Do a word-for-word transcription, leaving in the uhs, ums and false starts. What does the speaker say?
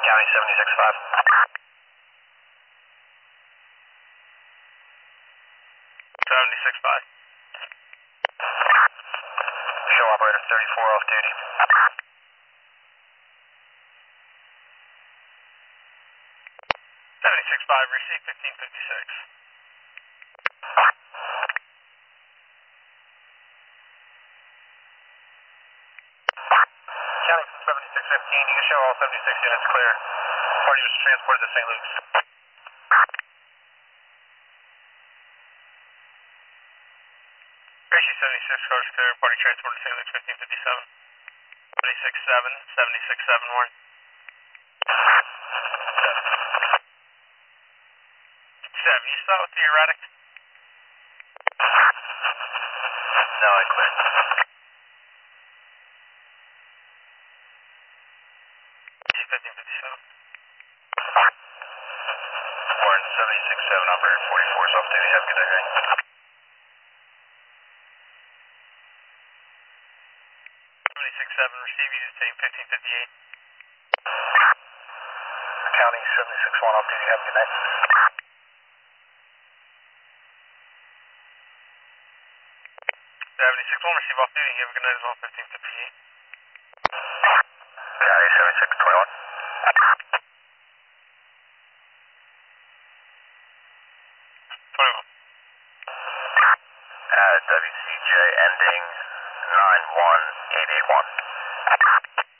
County seventy-six five. seventy-six five. Show operator thirty-four off duty. seventy-six five, receive fifteen fifty-six. County seventy-six fifteen, you can show all seventy-six units clear. Party was transported to Saint Luke's. Issue seventy-six, coast clear, party transported to Saint Luke's fifteen fifty-seven. seventy-six seven, seventy-six seven, warning. Seven, you start with the erratic? No, I quit. fifteen fifty-seven. Warren, seventy-six seven, operator forty-four is off duty. Have a good day, right? seventy-six seven, receive you to team fifteen fifty-eight. County seventy-six one, off duty. Have a good night. seventy-six one, receive off duty. Have a good night as well, fifteen fifty-eight. County seventy-six twenty-one. twenty-one. Uh, W C J ending nine one eight eight one.